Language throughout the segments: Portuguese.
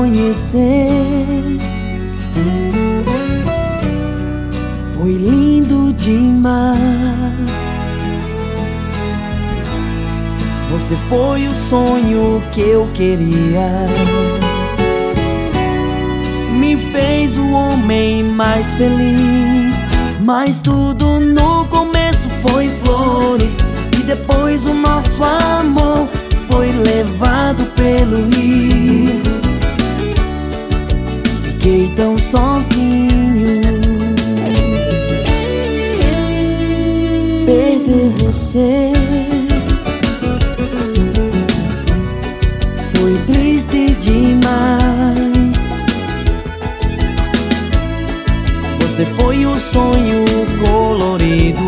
conhecer. Foi lindo demais. Você foi o sonho que eu queria. Me fez o homem mais feliz. Mas tudo no começo foi flores, e depois o nosso amor foi levado pelo rio. Fiquei tão sozinho. Perder você foi triste demais. Você foi o sonho colorido,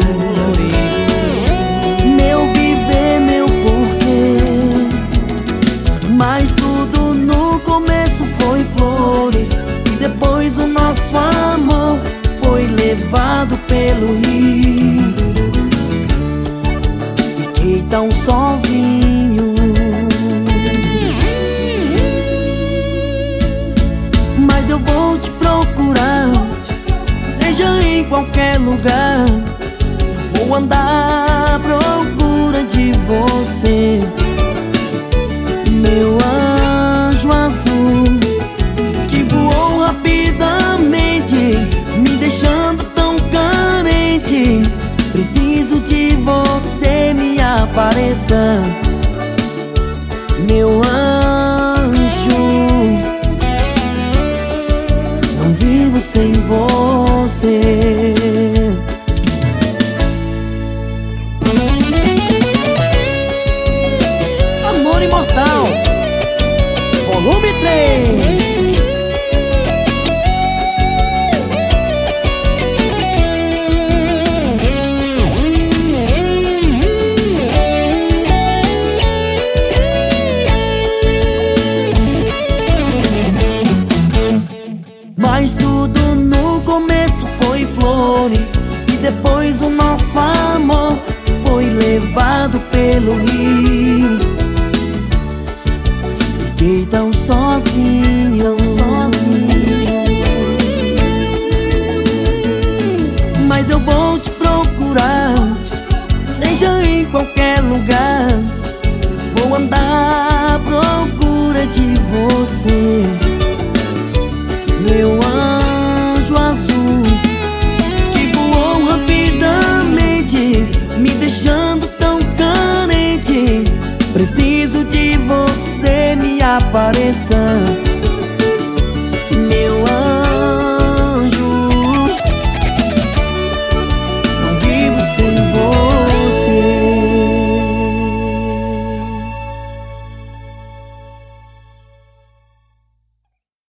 meu viver, meu porquê. Mas tudo no começo foi flores, e depois o nosso amor foi levado pelo rio. Fiquei tão sozinho. Mas eu vou te procurar, seja em qualquer lugar. Vou andar à procura de você, meu anjo azul, que voou rapidamente, me deixando tão carente. Preciso de você, me apareça, meu anjo. Não vivo sem você. Amor Imortal, volume 3. Mas tudo no começo foi flores, e depois o nosso amor foi levado pelo rio. Fiquei tão sozinho.